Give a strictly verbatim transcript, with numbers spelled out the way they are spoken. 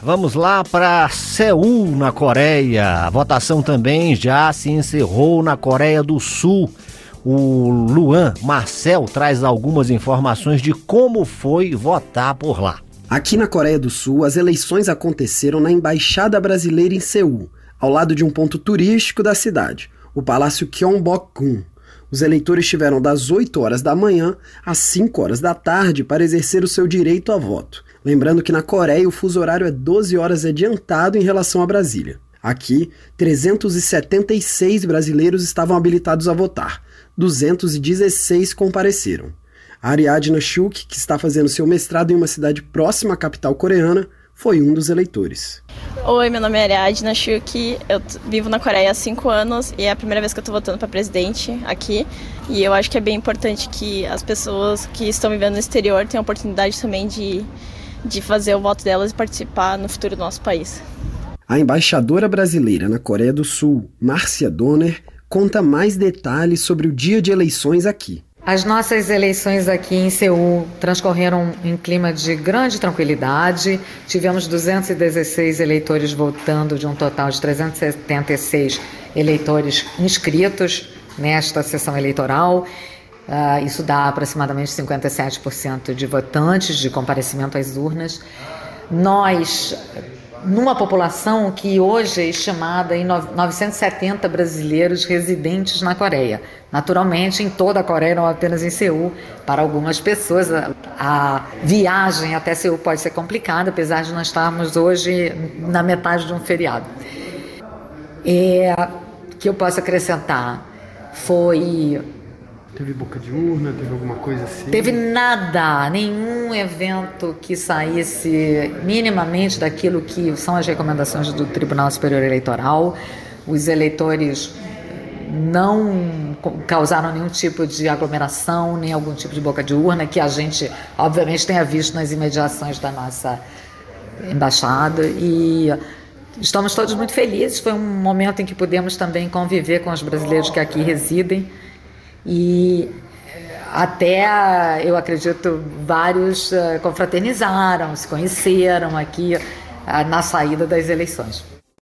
vamos lá para Seul, na Coreia. A votação também já se encerrou na Coreia do Sul. O Luan Marcel traz algumas informações de como foi votar por lá. Aqui na Coreia do Sul, as eleições aconteceram na Embaixada Brasileira em Seul, ao lado de um ponto turístico da cidade, o Palácio Gyeongbokgung. Os eleitores tiveram das oito horas da manhã às cinco horas da tarde para exercer o seu direito a voto. Lembrando que na Coreia o fuso horário é doze horas adiantado em relação a Brasília. Aqui, trezentos e setenta e seis brasileiros estavam habilitados a votar. duzentos e dezesseis compareceram. A Ariadna Shuk, que está fazendo seu mestrado em uma cidade próxima à capital coreana, foi um dos eleitores. Oi, meu nome é Ariadna Shuk, eu vivo na Coreia há cinco anos e é a primeira vez que eu estou votando para presidente aqui. E eu acho que é bem importante que as pessoas que estão vivendo no exterior tenham a oportunidade também de, de fazer o voto delas e participar no futuro do nosso país. A embaixadora brasileira na Coreia do Sul, Márcia Donner, conta mais detalhes sobre o dia de eleições aqui. As nossas eleições aqui em Seul transcorreram em clima de grande tranquilidade. Tivemos duzentos e dezesseis eleitores votando, de um total de trezentos e setenta e seis eleitores inscritos nesta sessão eleitoral. Uh, isso dá aproximadamente cinquenta e sete por cento de votantes de comparecimento às urnas. Nós, numa população que hoje é estimada em novecentos e setenta brasileiros residentes na Coreia. Naturalmente, em toda a Coreia, não apenas em Seul. Para algumas pessoas, a, a viagem até Seul pode ser complicada, apesar de nós estarmos hoje na metade de um feriado. É, que eu posso acrescentar foi... Teve boca de urna, teve alguma coisa assim? Teve nada, nenhum evento que saísse minimamente daquilo que são as recomendações do Tribunal Superior Eleitoral. Os eleitores não causaram nenhum tipo de aglomeração, nem algum tipo de boca de urna, que a gente, obviamente, tenha visto nas imediações da nossa embaixada. E estamos todos muito felizes. Foi um momento em que pudemos também conviver com os brasileiros que aqui residem. E até, eu acredito, vários uh, confraternizaram, se conheceram aqui uh, na saída das eleições.